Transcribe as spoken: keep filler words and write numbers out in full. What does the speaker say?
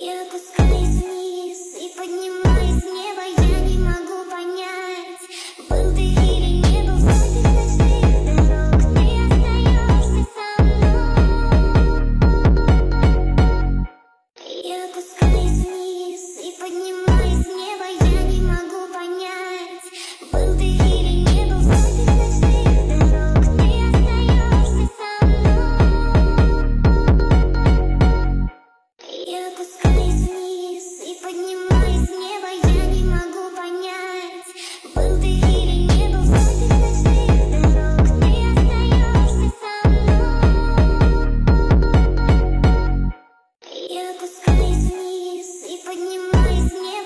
Я опускаюсь вниз и поднимаюсь с неба, я не могу понять, был ты или не был. Сотен ночных дорог, ты остаешься со мной. Я опускаюсь вниз и поднимаюсь с неба, я не могу понять, был ты или не был. Сотен ночных дорог, ты остаешься со мной. Я опускаюсь вниз и поднимаюсь с неба, я не могу понять, был ты или не был. Сотен ночных дорог, ты остаешься со мной. Я опускаюсь вниз и поднимаюсь с неба.